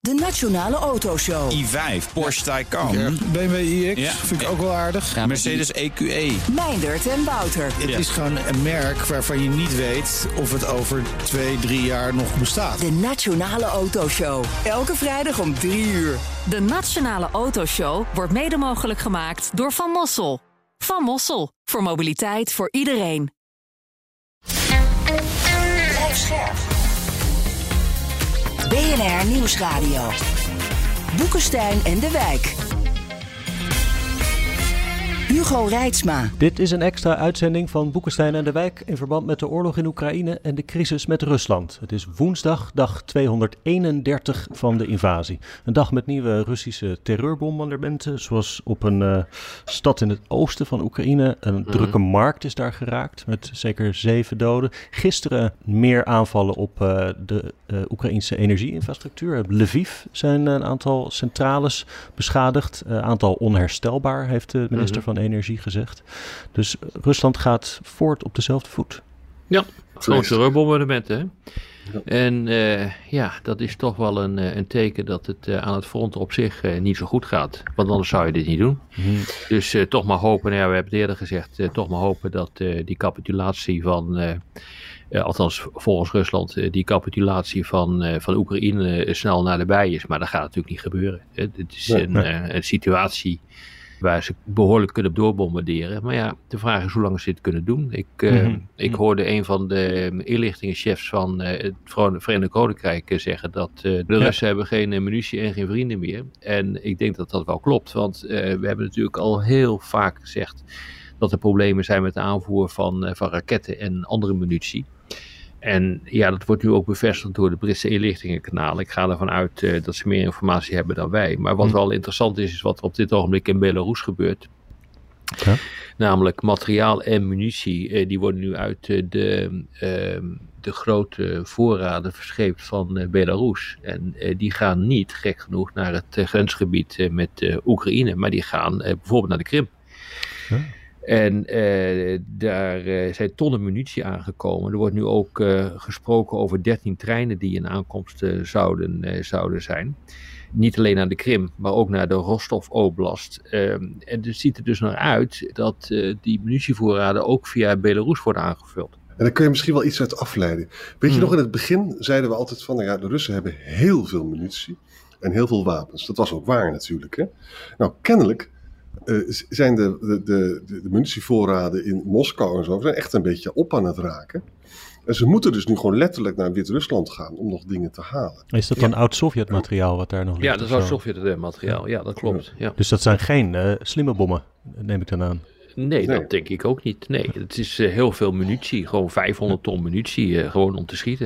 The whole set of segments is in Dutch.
De Nationale Autoshow. i5, Porsche Taycan. Ja, BMW iX vind ik ook wel aardig. Ja, Mercedes EQE. Meindert en Wouter. Het is gewoon een merk waarvan je niet weet of het over 2-3 jaar nog bestaat. De Nationale Autoshow. Elke vrijdag om 3 uur. De Nationale Autoshow wordt mede mogelijk gemaakt door Van Mossel. Van Mossel, voor mobiliteit voor iedereen. Blijf scherp. BNR Nieuwsradio. Boekenstein en de Wijk. Hugo Reitsma. Dit is een extra uitzending van Boekenstein en de Wijk in verband met de oorlog in Oekraïne en de crisis met Rusland. Het is woensdag, dag 231 van de invasie. Een dag met nieuwe Russische terreurbombardementen, zoals op een stad in het oosten van Oekraïne. Een drukke markt is daar geraakt, met zeker 7 doden. Gisteren meer aanvallen op de Oekraïnse energieinfrastructuur. Op Lviv zijn een aantal centrales beschadigd. Een aantal onherstelbaar, heeft de minister van Energie gezegd. Dus Rusland gaat voort op dezelfde voet. Ja, gewoon terreurbombardementen. Hè? Ja. En dat is toch wel een teken dat het aan het front op zich niet zo goed gaat. Want anders zou je dit niet doen. Dus toch maar hopen, we hebben het eerder gezegd, toch maar hopen dat die capitulatie van, althans volgens Rusland, die capitulatie van Oekraïne snel naderbij is. Maar dat gaat natuurlijk niet gebeuren. Dit is een situatie waar ze behoorlijk kunnen doorbombarderen. Maar ja, de vraag is hoe lang ze dit kunnen doen. Ik hoorde een van de inlichtingenchefs van het Verenigd Koninkrijk zeggen dat de Russen hebben geen munitie en geen vrienden meer. En ik denk dat dat wel klopt, want we hebben natuurlijk al heel vaak gezegd dat er problemen zijn met de aanvoer van raketten en andere munitie. En ja, dat wordt nu ook bevestigd door de Britse inlichtingenkanalen. Ik ga ervan uit dat ze meer informatie hebben dan wij. Maar wat wel interessant is wat er op dit ogenblik in Belarus gebeurt. Ja. Namelijk materiaal en munitie, die worden nu uit de grote voorraden verscheept van Belarus. En die gaan niet, gek genoeg, naar het grensgebied met Oekraïne. Maar die gaan bijvoorbeeld naar de Krim. Ja. En daar zijn tonnen munitie aangekomen. Er wordt nu ook gesproken over 13 treinen die in aankomst zouden zijn. Niet alleen naar de Krim, maar ook naar de Rostov Oblast. En het ziet er dus naar uit dat die munitievoorraden ook via Belarus worden aangevuld. En daar kun je misschien wel iets uit afleiden. Weet je nog, in het begin zeiden we altijd van, de Russen hebben heel veel munitie en heel veel wapens. Dat was ook waar natuurlijk. Hè? Nou, kennelijk zijn de munitievoorraden in Moskou en zo zijn echt een beetje op aan het raken. En ze moeten dus nu gewoon letterlijk naar Wit-Rusland gaan om nog dingen te halen. Is dat dan oud-Sovjet materiaal wat daar nog ligt? Ja, dat is oud-Sovjet materiaal. Ja, dat klopt. Ja. Dus dat zijn geen slimme bommen, neem ik dan aan? Nee, dat denk ik ook niet. Nee, het is heel veel munitie. Gewoon 500 ton munitie, gewoon om te schieten.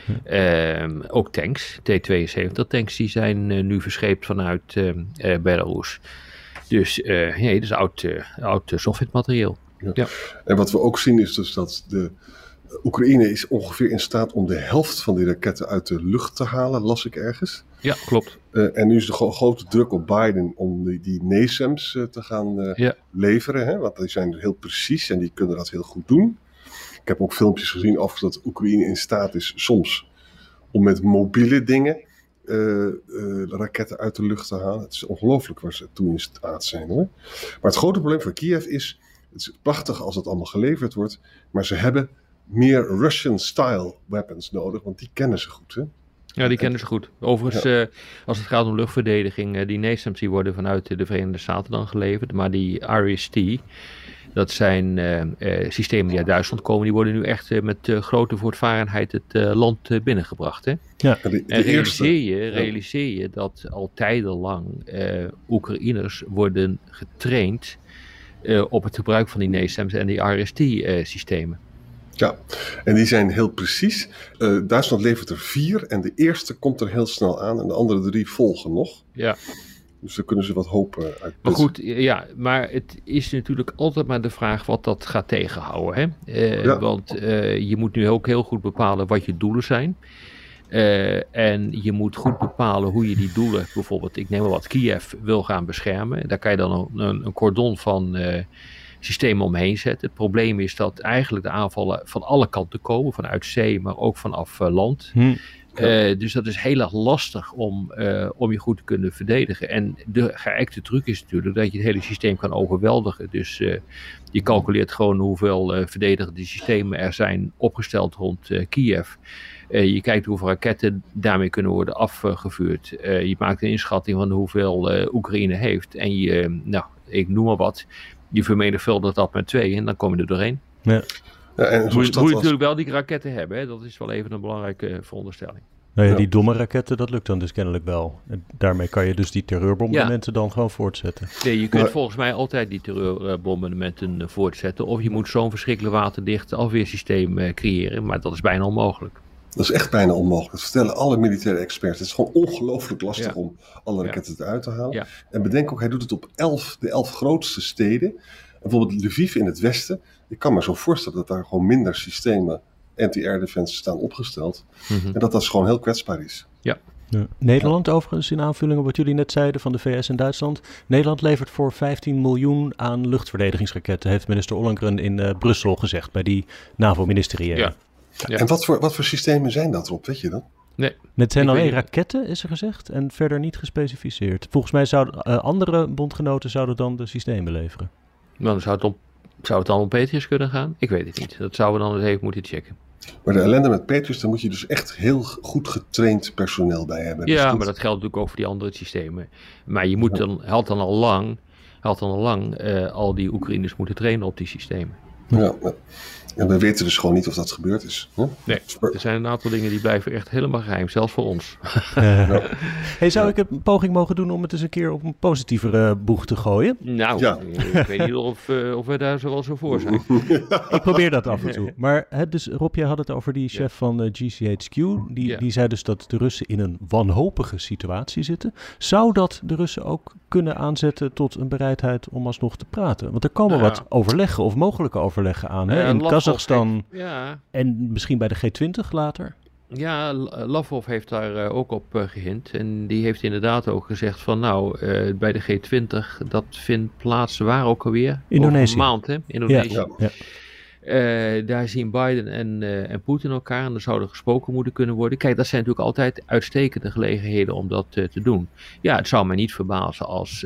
Ook tanks, T-72 tanks, die zijn nu verscheept vanuit Belarus. Dus dat is oud Sovjetmateriaal. Ja. En wat we ook zien is dus dat de Oekraïne is ongeveer in staat om de helft van die raketten uit de lucht te halen, las ik ergens. Ja, klopt. En nu is de grote druk op Biden om die NASAMS te gaan leveren. Hè? Want die zijn heel precies en die kunnen dat heel goed doen. Ik heb ook filmpjes gezien over dat Oekraïne in staat is soms om met mobiele dingen raketten uit de lucht te halen. Het is ongelooflijk waar ze toe in staat zijn, hoor. Maar het grote probleem voor Kiev is, het is prachtig als het allemaal geleverd wordt, maar ze hebben meer Russian-style weapons nodig, want die kennen ze goed, hè? Ja, die kennen ze goed. Overigens, als het gaat om luchtverdediging, die NASAMS die worden vanuit de Verenigde Staten dan geleverd, maar die RST, dat zijn systemen die uit Duitsland komen, die worden nu echt met grote voortvarenheid het land binnengebracht. Hè? Ja. En realiseer je dat al tijdenlang Oekraïners worden getraind op het gebruik van die NASAMS en die RST-systemen. Ja, en die zijn heel precies. Duitsland levert er 4 en de eerste komt er heel snel aan en de andere 3 volgen nog. Ja. Dus daar kunnen ze wat hoop uitputten. Maar goed, maar het is natuurlijk altijd maar de vraag wat dat gaat tegenhouden. Hè? Want je moet nu ook heel goed bepalen wat je doelen zijn. En je moet goed bepalen hoe je die doelen, bijvoorbeeld, ik neem maar wat, Kiev wil gaan beschermen. Daar kan je dan een cordon van systemen omheen zetten. Het probleem is dat eigenlijk de aanvallen van alle kanten komen, vanuit zee, maar ook vanaf land. Dus dat is heel erg lastig om je goed te kunnen verdedigen. En de geëikte truc is natuurlijk dat je het hele systeem kan overweldigen. Dus je calculeert gewoon hoeveel verdedigende systemen er zijn opgesteld rond Kiev. Je kijkt hoeveel raketten daarmee kunnen worden afgevuurd. Je maakt een inschatting van hoeveel Oekraïne heeft. En ik noem maar wat. Je vermenigvuldigt dat met 2 en dan kom je er doorheen. Ja. Ja, en moet je natuurlijk wel die raketten hebben. Hè? Dat is wel even een belangrijke veronderstelling. Nou ja, die domme raketten, dat lukt dan dus kennelijk wel. En daarmee kan je dus die terreurbombardementen dan gewoon voortzetten. Nee, je kunt volgens mij altijd die terreurbombardementen voortzetten. Of je moet zo'n verschrikkelijk waterdicht afweersysteem creëren. Maar dat is bijna onmogelijk. Dat is echt bijna onmogelijk. Dat vertellen alle militaire experts. Het is gewoon ongelooflijk lastig om alle raketten eruit te halen. Ja. En bedenk ook, hij doet het op de 11 grootste steden. Bijvoorbeeld Lviv in het westen. Ik kan me zo voorstellen dat daar gewoon minder systemen anti-air defense staan opgesteld. Mm-hmm. En dat gewoon heel kwetsbaar is. Ja. Ja. Nederland overigens, in aanvulling op wat jullie net zeiden van de VS en Duitsland. Nederland levert voor 15 miljoen aan luchtverdedigingsraketten, heeft minister Ollongren in Brussel gezegd, bij die NAVO-ministeriële. Ja. Ja. En wat voor systemen zijn dat, Rob? Weet je dat? Nee. Het zijn alleen raketten, is er gezegd, en verder niet gespecificeerd. Volgens mij zouden andere bondgenoten zouden dan de systemen leveren. Dan zou het dan om Patriot kunnen gaan? Ik weet het niet. Dat zouden we dan eens even moeten checken. Maar de ellende met Patriot, daar moet je dus echt heel goed getraind personeel bij hebben. Ja, dus maar dat geldt natuurlijk ook voor die andere systemen. Maar je moet had dan al lang al die Oekraïners moeten trainen op die systemen. Ja, en we weten dus gewoon niet of dat gebeurd is. Hè? Nee, er zijn een aantal dingen die blijven echt helemaal geheim, zelfs voor ons. Hey, zou ik een poging mogen doen om het eens een keer op een positievere boeg te gooien? Nou, ik weet niet of we daar zo wel zo voor zijn. Ik probeer dat af en toe. Maar dus Rob, jij had het over die chef van GCHQ. Die zei dus dat de Russen in een wanhopige situatie zitten. Zou dat de Russen ook kunnen aanzetten tot een bereidheid om alsnog te praten? Want er komen wat overleggen of mogelijke overleggen aan. Hè? In Kazachstan en misschien bij de G20 later. Ja, Lavrov heeft daar ook op gehint. En die heeft inderdaad ook gezegd van bij de G20, dat vindt plaats waar ook alweer? Indonesië. Over een maand, hè? Indonesië. Ja. Daar zien Biden en Poetin elkaar en er zou er gesproken moeten kunnen worden. Kijk, dat zijn natuurlijk altijd uitstekende gelegenheden om dat te doen. Ja, het zou mij niet verbazen als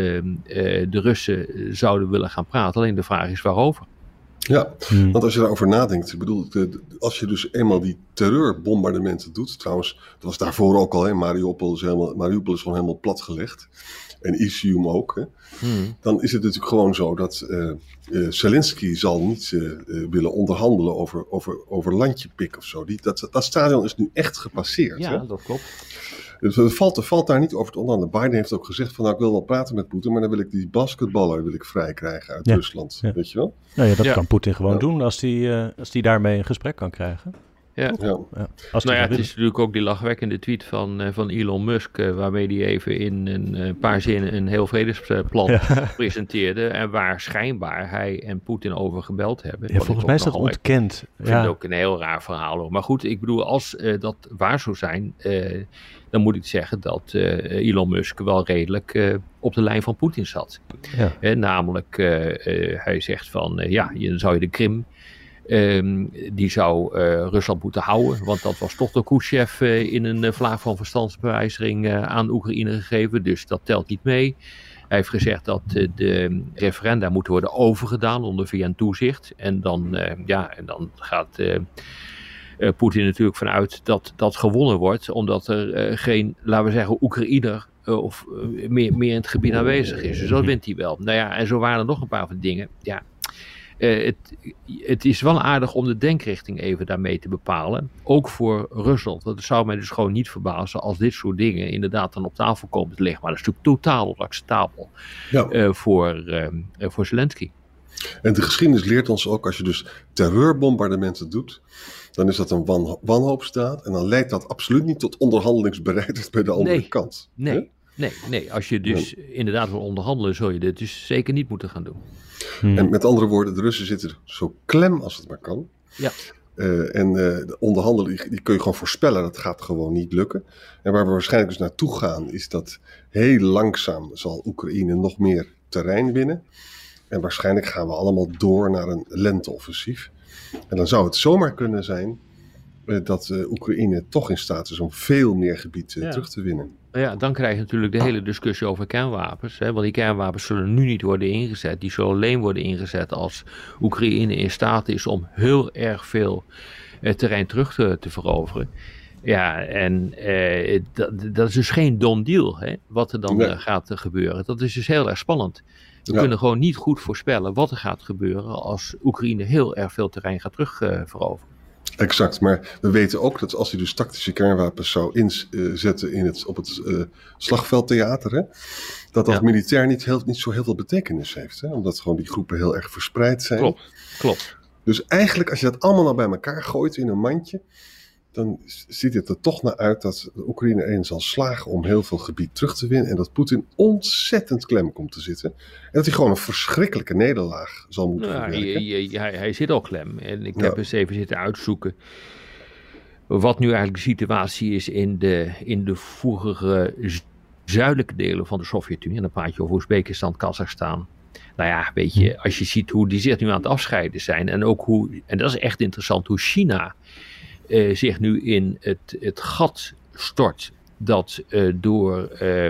de Russen zouden willen gaan praten. Alleen de vraag is waarover. Ja, want als je daarover nadenkt, ik bedoel, als je dus eenmaal die terreurbombardementen doet, trouwens, dat was daarvoor ook al, hè, Mariupol is gewoon helemaal platgelegd, en Isium ook, hè, dan is het natuurlijk gewoon zo dat Zelensky zal niet willen onderhandelen over landjepik of zo. Dat stadion is nu echt gepasseerd. Ja, hè? dat klopt. Dus er valt daar niet over te onderhandelen. Biden heeft ook gezegd van ik wil wel praten met Poetin, maar dan wil ik die basketballer vrij krijgen uit Rusland. Ja. Weet je wel? Nou ja, dat kan Poetin gewoon doen als die daarmee een gesprek kan krijgen. Ja. Het is natuurlijk ook die lachwekkende tweet van Elon Musk, waarmee hij even in een paar zinnen een heel vredesplan presenteerde. En waar schijnbaar hij en Poetin over gebeld hebben. Ja, volgens mij is dat ontkend. Ik vind het ook een heel raar verhaal hoor. Maar goed, ik bedoel, als dat waar zou zijn, dan moet ik zeggen dat Elon Musk wel redelijk op de lijn van Poetin zat. Ja. Namelijk, hij zegt van, dan zou je de Krim, die zou Rusland moeten houden, want dat was toch door Khrushchev in een vlaag van verstandsbewijziging aan Oekraïne gegeven, dus dat telt niet mee. Hij heeft gezegd dat de referenda moeten worden overgedaan onder VN-toezicht en dan gaat Poetin natuurlijk vanuit dat dat gewonnen wordt, omdat er geen, laten we zeggen, Oekraïner of meer in het gebied aanwezig is. Dus dat wint hij wel. Nou ja, en zo waren er nog een paar van dingen. Ja. Het is wel aardig om de denkrichting even daarmee te bepalen. Ook voor Rusland. Want het zou mij dus gewoon niet verbazen als dit soort dingen inderdaad dan op tafel komen te liggen. Maar dat is natuurlijk totaal onacceptabel voor Zelensky. En de geschiedenis leert ons ook, als je dus terreurbombardementen doet, dan is dat een wanhoopsdaad. En dan leidt dat absoluut niet tot onderhandelingsbereidheid bij de andere kant. Nee. Als je dus inderdaad wil onderhandelen, zul je dit dus zeker niet moeten gaan doen. En met andere woorden, de Russen zitten zo klem als het maar kan. Ja. De onderhandelen, die kun je gewoon voorspellen, dat gaat gewoon niet lukken. En waar we waarschijnlijk dus naartoe gaan, is dat heel langzaam zal Oekraïne nog meer terrein winnen. En waarschijnlijk gaan we allemaal door naar een lenteoffensief. En dan zou het zomaar kunnen zijn dat Oekraïne toch in staat is om veel meer gebied terug te winnen. Ja, dan krijg je natuurlijk de hele discussie over kernwapens. Hè? Want die kernwapens zullen nu niet worden ingezet. Die zullen alleen worden ingezet als Oekraïne in staat is om heel erg veel terrein terug te veroveren. Ja, en dat is dus geen done deal, hè, wat er dan gaat gebeuren. Dat is dus heel erg spannend. We kunnen gewoon niet goed voorspellen wat er gaat gebeuren als Oekraïne heel erg veel terrein gaat terug veroveren. Exact, maar we weten ook dat als hij dus tactische kernwapens zou inzetten op het slagveldtheater, hè, dat militair niet zo heel veel betekenis heeft. Hè, omdat gewoon die groepen heel erg verspreid zijn. Klopt. Dus eigenlijk als je dat allemaal nou bij elkaar gooit in een mandje, dan ziet het er toch naar uit dat de Oekraïne erin zal slagen om heel veel gebied terug te winnen. En dat Poetin ontzettend klem komt te zitten. En dat hij gewoon een verschrikkelijke nederlaag zal moeten verwerken. Hij zit al klem. En ik heb eens even zitten uitzoeken wat nu eigenlijk de situatie is in de vroegere zuidelijke delen van de Sovjet-Unie. En dan praat je over Oezbekistan, Kazachstan. Nou ja, weet je, als je ziet hoe die zich nu aan het afscheiden zijn. En ook en dat is echt interessant, hoe China zich nu in het gat stort dat door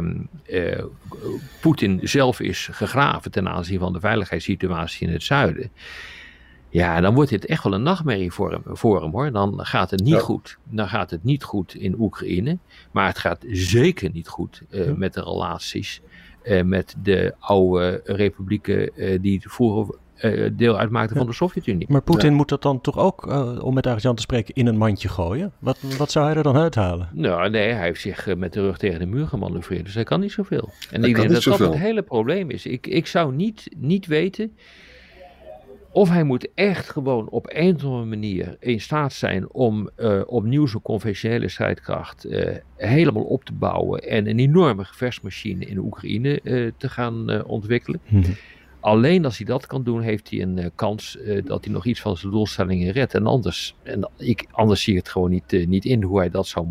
Poetin zelf is gegraven ten aanzien van de veiligheidssituatie in het zuiden. Ja, dan wordt dit echt wel een nachtmerrie voor hem hoor. Dan gaat het niet goed. Dan gaat het niet goed in Oekraïne. Maar het gaat zeker niet goed met de relaties met de oude republieken die vroeger deel uitmaakten van de Sovjet-Unie. Maar Poetin moet dat dan toch ook, om met Arjan te spreken, in een mandje gooien? Wat zou hij er dan uithalen? Nou, nee, hij heeft zich met de rug tegen de muur gemanoeuvreerd. Dus hij kan niet zoveel. En ik denk dat het hele probleem is. Ik zou niet weten of hij moet echt gewoon op een of andere manier in staat zijn om opnieuw zo'n conventionele strijdkracht helemaal op te bouwen en een enorme gevechtsmachine in Oekraïne te gaan ontwikkelen. Alleen als hij dat kan doen, heeft hij een kans dat hij nog iets van zijn doelstellingen redt. En anders zie ik het gewoon niet in hoe hij dat zou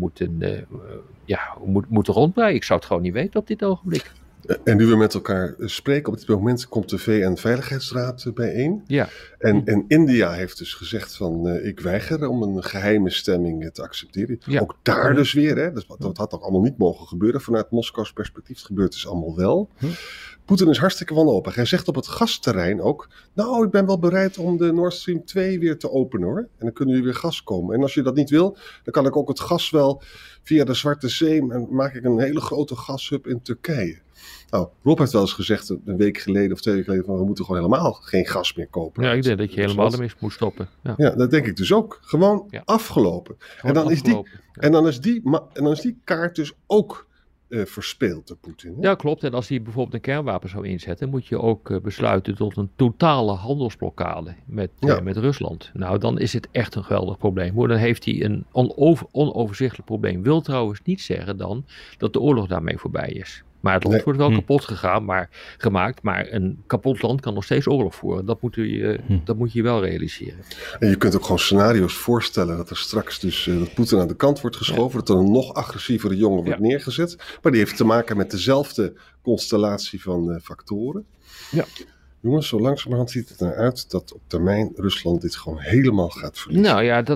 moeten rondbreien. Ik zou het gewoon niet weten op dit ogenblik. En nu we met elkaar spreken, op dit moment komt de VN-veiligheidsraad bijeen. Ja. En India heeft dus gezegd van ik weiger om een geheime stemming te accepteren. Ja. Ook daar dus weer, hè, dat had toch allemaal niet mogen gebeuren vanuit Moskous perspectief. Het gebeurt dus allemaal wel. Poetin is hartstikke wanhopig. Hij zegt op het gasterrein ook, nou ik ben wel bereid om de Nord Stream 2 weer te openen hoor. En dan kunnen jullie weer gas komen. En als je dat niet wil, dan kan ik ook het gas wel via de Zwarte Zee en maak ik een hele grote gashub in Turkije. Nou, Rob heeft wel eens gezegd een week geleden of 2 weken geleden van we moeten gewoon helemaal geen gas meer kopen. Ja, ik denk dat je helemaal ermee moet stoppen. Ja, dat denk ik dus ook. Gewoon afgelopen. Gewoon en dan is die kaart dus ook verspeeld door Poetin. Hè? Ja, klopt. En als hij bijvoorbeeld een kernwapen zou inzetten, moet je ook besluiten tot een totale handelsblokkade met Rusland. Nou, dan is het echt een geweldig probleem. Dan heeft hij een onoverzichtelijk probleem. Wil trouwens niet zeggen dan dat de oorlog daarmee voorbij is. Maar het land wordt wel kapot gemaakt, maar een kapot land kan nog steeds oorlog voeren. Dat moet je wel realiseren. En je kunt ook gewoon scenario's voorstellen dat er straks dus dat Poetin aan de kant wordt geschoven, dat er een nog agressievere jongen wordt neergezet. Maar die heeft te maken met dezelfde constellatie van factoren. Ja. Jongens, zo langzamerhand ziet het eruit dat op termijn Rusland dit gewoon helemaal gaat verliezen. Nou ja,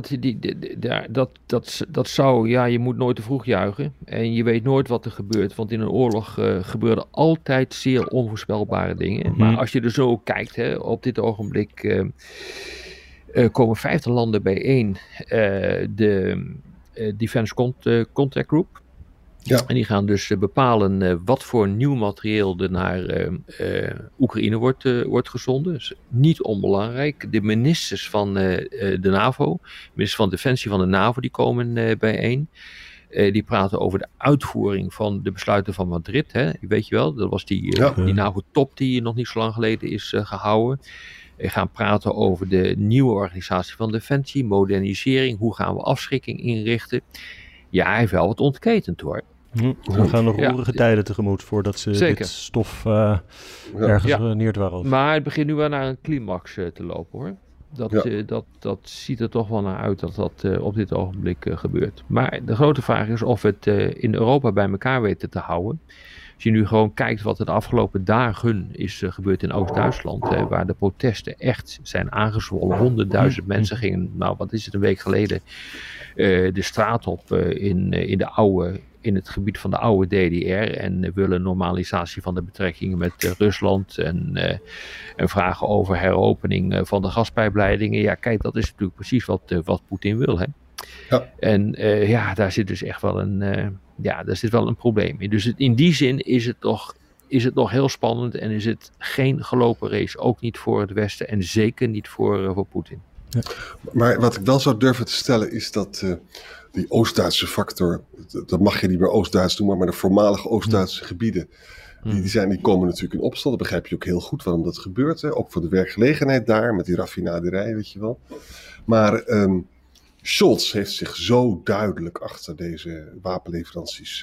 dat zou, je moet nooit te vroeg juichen. En je weet nooit wat er gebeurt. Want in een oorlog gebeuren altijd zeer onvoorspelbare dingen. Maar als je er zo kijkt, hè, op dit ogenblik komen 50 landen bijeen. De Defense Contact Group. Ja. En die gaan dus bepalen wat voor nieuw materieel er naar Oekraïne wordt gezonden. Dus niet onbelangrijk. De ministers van de NAVO, ministers van Defensie van de NAVO, die komen bijeen. Die praten over de uitvoering van de besluiten van Madrid. Hè. Weet je wel, dat was die NAVO-top die nog niet zo lang geleden is gehouden. We gaan praten over de nieuwe organisatie van Defensie, modernisering. Hoe gaan we afschrikking inrichten? Ja, hij heeft wel wat ontketend hoor. We gaan nog roerige tijden tegemoet voordat ze dit stof ergens neerdwarrelt. Maar het begint nu wel naar een climax te lopen hoor. Dat ziet er toch wel naar uit dat op dit ogenblik gebeurt. Maar de grote vraag is of we het in Europa bij elkaar weten te houden. Als je nu gewoon kijkt wat er de afgelopen dagen is gebeurd in Oost-Duitsland, waar de protesten echt zijn aangezwollen. 100.000 mensen gingen, een week geleden, de straat op in het gebied van de oude DDR en willen normalisatie van de betrekkingen met Rusland en vragen over heropening van de gaspijpleidingen. Ja, kijk, dat is natuurlijk precies wat Poetin wil, hè. Ja. En daar zit dus echt wel een probleem in. Dus in die zin is het nog heel spannend en is het geen gelopen race. Ook niet voor het Westen en zeker niet voor Poetin. Ja. Maar wat ik wel zou durven te stellen is dat die Oost-Duitse factor, dat mag je niet meer Oost-Duits noemen, maar de voormalige Oost-Duitse gebieden, die komen natuurlijk in opstand. Dat begrijp je ook heel goed waarom dat gebeurt. Hè? Ook voor de werkgelegenheid daar, met die raffinaderij, weet je wel. Maar Scholz heeft zich zo duidelijk achter deze wapenleveranties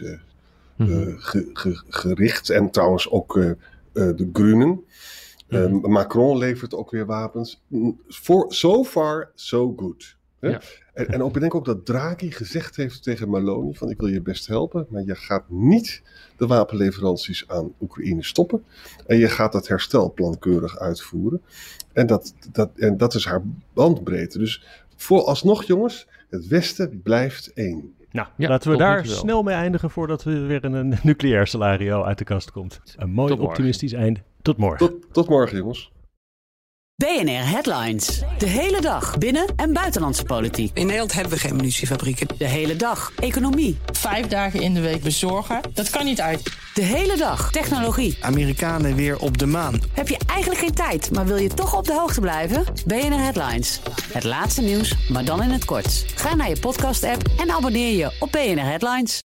gericht. En trouwens ook de Groenen. Macron levert ook weer wapens. So far, so good. Ja. En ik denk ook dat Draghi gezegd heeft tegen Meloni van ik wil je best helpen, maar je gaat niet de wapenleveranties aan Oekraïne stoppen. En je gaat dat herstelplan keurig uitvoeren. En dat is haar bandbreedte. Dus vooralsnog, jongens, het Westen blijft één. Nou, laten we daar snel mee eindigen voordat we weer een nucleair scenario uit de kast komt. Een mooi optimistisch einde. Tot morgen. Tot morgen, jongens. BNR Headlines. De hele dag binnen- en buitenlandse politiek. In Nederland hebben we geen munitiefabrieken. De hele dag economie. 5 dagen in de week bezorgen, dat kan niet uit. De hele dag technologie. Amerikanen weer op de maan. Heb je eigenlijk geen tijd, maar wil je toch op de hoogte blijven? BNR Headlines. Het laatste nieuws, maar dan in het kort. Ga naar je podcast-app en abonneer je op BNR Headlines.